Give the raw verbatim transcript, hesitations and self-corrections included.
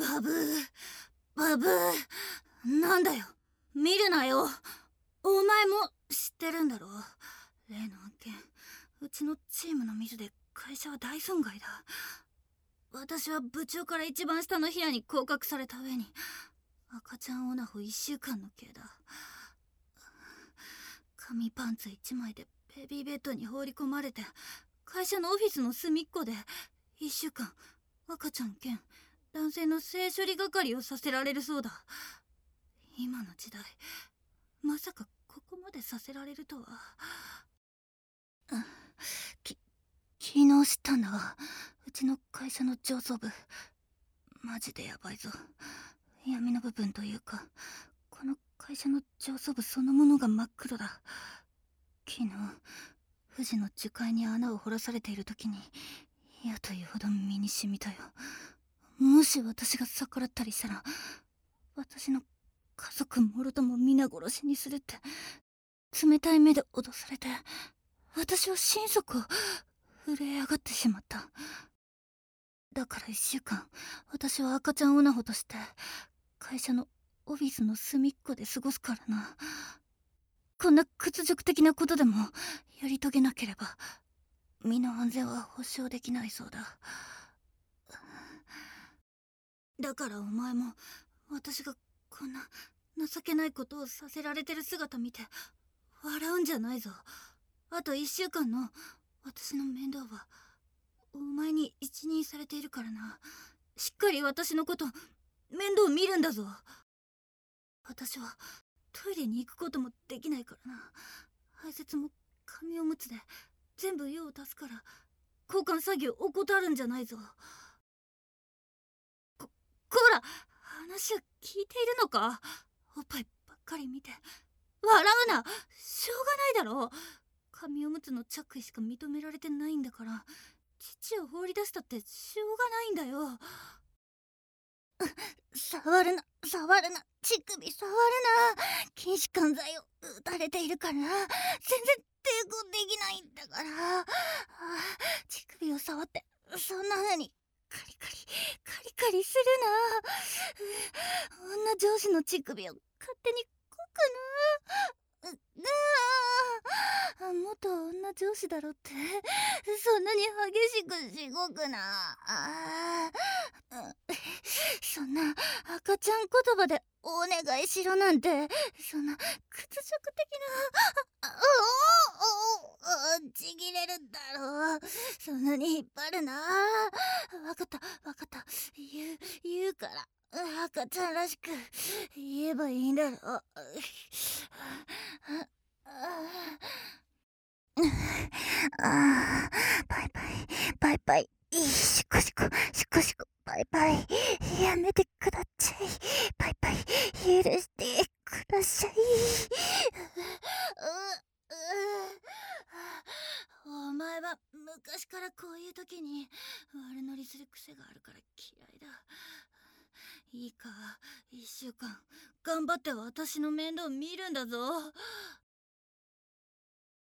バブー、バブー、なんだよ、見るなよ。お前も知ってるんだろ。例の案件、うちのチームのミスで会社は大損害だ。私は部長から一番下の部屋に降格された上に、赤ちゃんオナホいっしゅうかんの刑だ。紙パンツいちまいでベビーベッドに放り込まれて、会社のオフィスの隅っこでいっしゅうかん赤ちゃん兼男性の性処理係をさせられるそうだ。今の時代、まさかここまでさせられるとは。き昨日知ったんだわ。うちの会社の上層部マジでヤバいぞ。闇の部分というか、この会社の上層部そのものが真っ黒だ。昨日富士の樹海に穴を掘らされている時に嫌というほど身に染みたよ。もし私が逆らったりしたら、私の家族もろとも皆殺しにするって冷たい目で脅されて、私は心底震え上がってしまった。だから一週間、私は赤ちゃんオナホとして会社のオフィスの隅っこで過ごすからな。こんな屈辱的なことでもやり遂げなければ身の安全は保証できないそうだ。だからお前も私がこんな情けないことをさせられてる姿見て笑うんじゃないぞ。あと一週間の私の面倒はお前に一任されているからな。しっかり私のこと面倒見るんだぞ。私はトイレに行くこともできないからな。排泄も紙おむつで全部用を足すから交換作業怠るんじゃないぞ。ここら、話を聞いているのか。おっぱいばっかり見て笑うな。しょうがないだろう。紙おむつの着衣しか認められてないんだから、父を放り出したってしょうがないんだよ。触るな、触るな、乳首触るな。筋弛緩剤を打たれているから全然抵抗できないんだから。ああ、乳首を触ってそんな風にカリカリカリカリするな。女上司の乳首を勝手にこくな。うああ、元女上司だろってそんなに激しくしごくな。ああ、そんな赤ちゃん言葉でお願いしろなんて、そんな屈辱的な。あおおおちぎれるんだろう。そんなに引っ張るな。わかったわかった。言う言うから。赤ちゃんらしく言えばいいんだろう。ああ、バイバイバイバイ。シコシコシコシコバイバイ。やめてください。バイバイ。許してください。お前は昔からこういう時に悪乗りする癖があるから嫌いだ。いいか、一週間頑張って私の面倒見るんだぞ。